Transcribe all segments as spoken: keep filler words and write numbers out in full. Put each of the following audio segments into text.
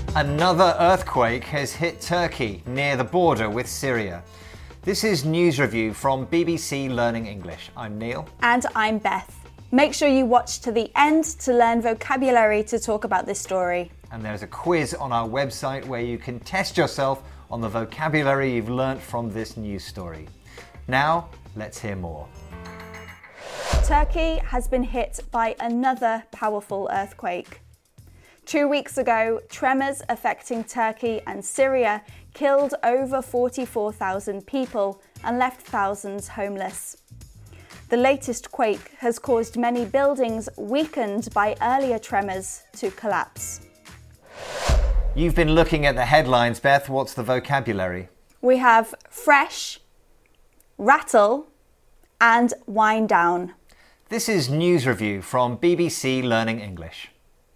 Another earthquake has hit Turkey near the border with Syria. This is News Review from B B C Learning English. I'm Neil. And I'm Beth. Make sure you watch to the end to learn vocabulary to talk about this story. And there's a quiz on our website where you can test yourself on the vocabulary you've learnt from this news story. Now, let's hear more. Turkey has been hit by another powerful earthquake. Two weeks ago, tremors affecting Turkey and Syria killed over forty-four thousand people and left thousands homeless. The latest quake has caused many buildings weakened by earlier tremors to collapse. You've been looking at the headlines, Beth. What's the vocabulary? We have fresh, rattle, and wind down. This is News Review from B B C Learning English.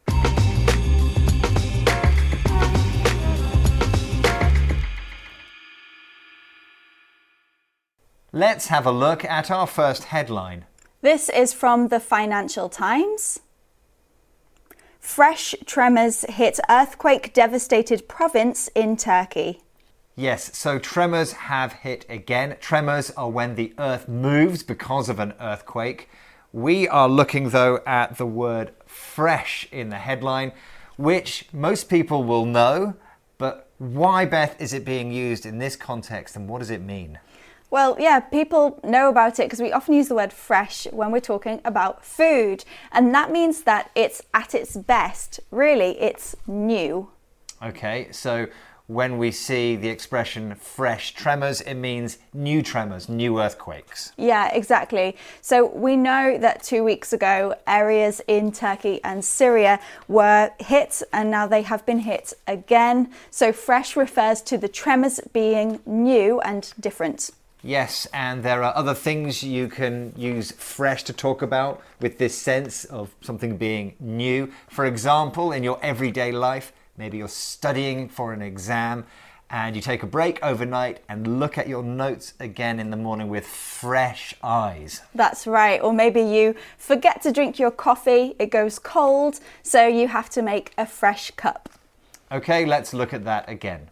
Let's have a look at our first headline. This is from the Financial Times. Fresh tremors hit earthquake-devastated province in Turkey. Yes, so tremors have hit again. Tremors are when the earth moves because of an earthquake. We are looking, though, at the word fresh in the headline, which most people will know. But why, Beth, is it being used in this context and what does it mean? Well, yeah, people know about it because we often use the word fresh when we're talking about food. And that means that it's at its best. Really, it's new. Okay, so when we see the expression fresh tremors, it means new tremors, new earthquakes. Yeah, exactly. So we know that two weeks ago, areas in Turkey and Syria were hit, and now they have been hit again. So fresh refers to the tremors being new and different. Yes, and there are other things you can use fresh to talk about with this sense of something being new. For example, in your everyday life, maybe you're studying for an exam and you take a break overnight and look at your notes again in the morning with fresh eyes. That's right. Or maybe you forget to drink your coffee, it goes cold, so you have to make a fresh cup. Okay, let's look at that again.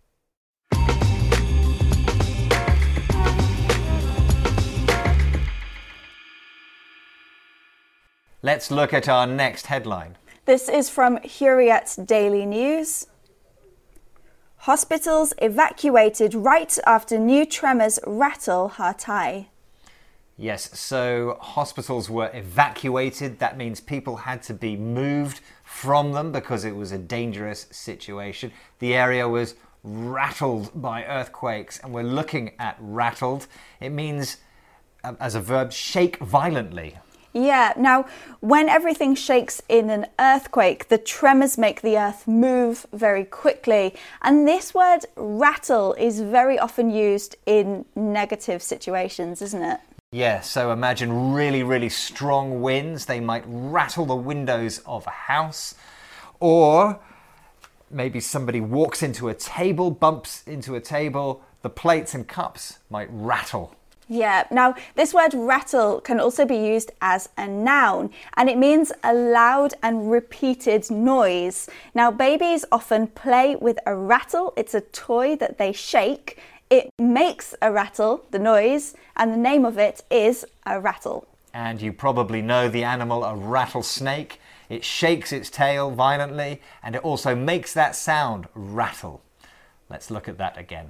Let's look at our next headline. This is from Hurriyet Daily News. Hospitals evacuated right after new tremors rattle Hatay. Yes, so hospitals were evacuated. That means people had to be moved from them because it was a dangerous situation. The area was rattled by earthquakes, and we're looking at rattled. It means, as a verb, shake violently. Yeah, now when everything shakes in an earthquake, the tremors make the earth move very quickly. And this word rattle is very often used in negative situations, isn't it? Yeah, so imagine really, really strong winds. They might rattle the windows of a house. Or maybe somebody walks into a table, bumps into a table, the plates and cups might rattle. Yeah, now this word rattle can also be used as a noun, and it means a loud and repeated noise. Now babies often play with a rattle. It's a toy that they shake. It makes a rattle, the noise, and the name of it is a rattle. And you probably know the animal, a rattlesnake. It shakes its tail violently and it also makes that sound, rattle. Let's look at that again.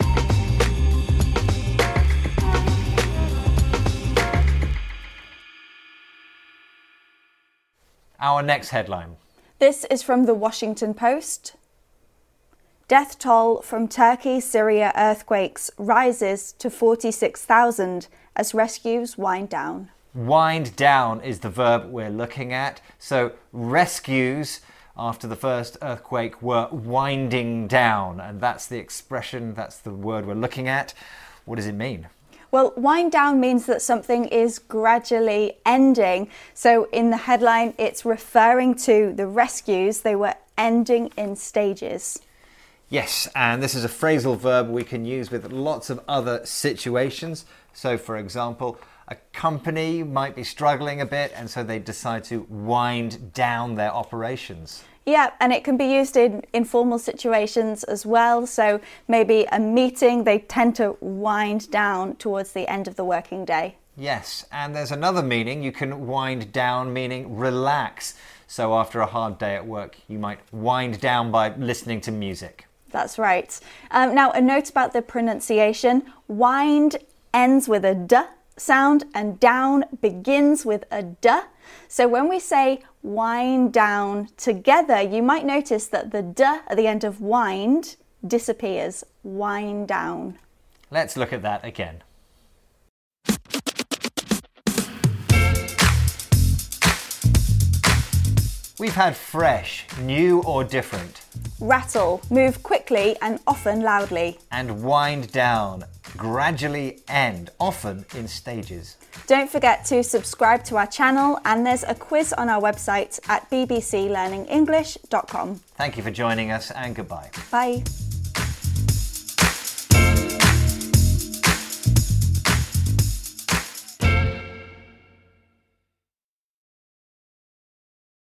Our next headline. This is from the Washington Post. Death toll from Turkey-Syria earthquakes rises to forty-six thousand as rescues wind down. Wind down is the verb we're looking at. So rescues after the first earthquake were winding down, and that's the expression, that's the word we're looking at. What does it mean? Well, wind down means that something is gradually ending. So in the headline, it's referring to the rescues. They were ending in stages. Yes, and this is a phrasal verb we can use with lots of other situations. So, for example, a company might be struggling a bit and so they decide to wind down their operations. Yeah, and it can be used in informal situations as well. So maybe a meeting, they tend to wind down towards the end of the working day. Yes, and there's another meaning. You can wind down, meaning relax. So after a hard day at work, you might wind down by listening to music. That's right. Um, now, a note about the pronunciation. Wind ends with a d sound and down begins with a d. So when we say wind down together, you might notice that the d at the end of wind disappears. Wind down. Let's look at that again. We've had fresh, new or different. Rattle, move quickly and often loudly. And wind down, gradually end, often in stages. Don't forget to subscribe to our channel, and there's a quiz on our website at b b c learning english dot com. Thank you for joining us, and goodbye. Bye.